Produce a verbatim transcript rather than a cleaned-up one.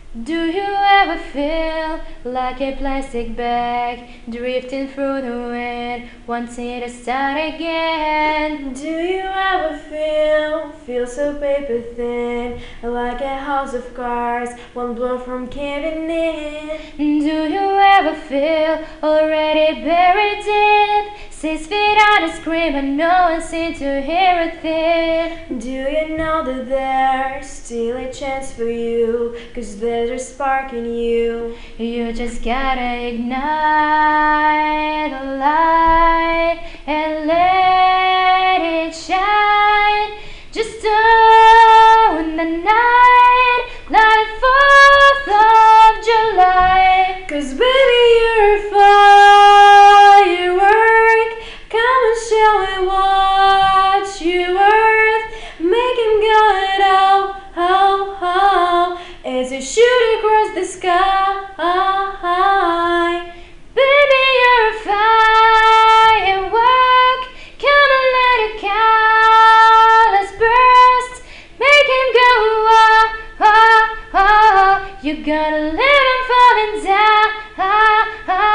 Do you ever feel like a plastic bag drifting through the wind, wanting to start again? Do you ever feel, feel so paper thin, like a house of cards, one blow from caving in? Do you ever feel already buried deep, six feet under scream but no one seems to hear a thing? Do you know that there's still a chance for you, 'cause there's a spark in you? You just gotta ignite the light and let it shine. Just on the night like fourth of July. 'Cause baby you're a firework, come and show me what you're worth. Make him go oh, oh, oh, as you shoot across the sky. Baby, you're a firework, come and let it colors burst. Make him go oh, oh, oh. You gotta live and fall and die.